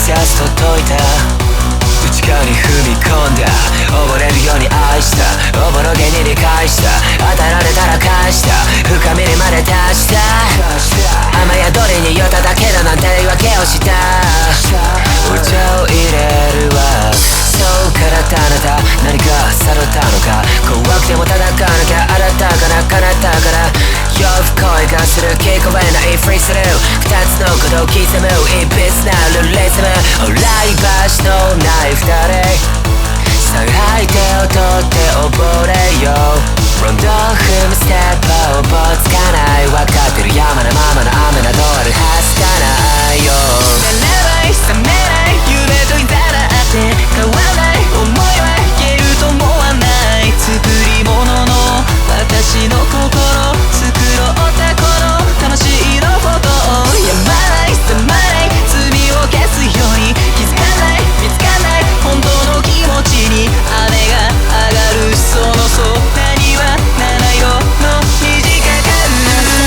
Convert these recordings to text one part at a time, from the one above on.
さすと解いた内側に踏み込んだ溺れるように愛したおぼろげに理解した与えられたら返した深みにまで達した雨宿りに寄っただけだなんて言い訳をしたお茶を入れるわそうからあなた何か悟ったのか怖くても戦わなきゃ新たかな叶ったから夜更恋がする聞こえないフリースルー二つのことを刻むいびつなルレズムほら居場所のない二人さあ相手を取って溺れようロンドン踏むステップをぼつかない分かってる山のままの雨などあるはずがないよならない覚めない夢といざらって変わらない思いは消えると思わない作り物の私の心作ろうたこの楽しいのフォトをやまない覚まない罪を消すように気づかない見つかない本当の気持ちに雨が上がるその空には七色の虹がかる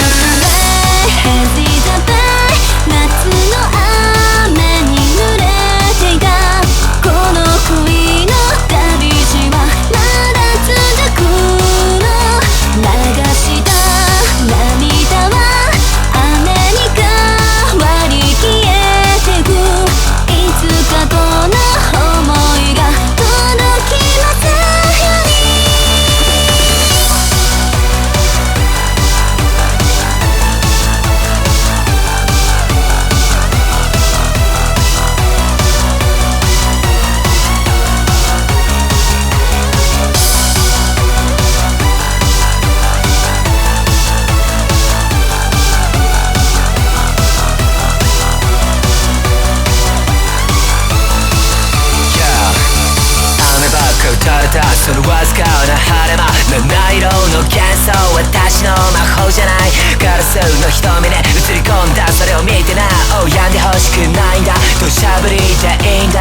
夏の雨に濡れていたこの恋の旅路はまだ続くの流した涙は雨に変わり消えてくいつかこの想いが届きますように打たれたそのわずかな晴れ間七色の幻想私の魔法じゃないガラスの瞳で映り込んだそれを見てなお病んでほしくないんだ土砂降りでいいんだ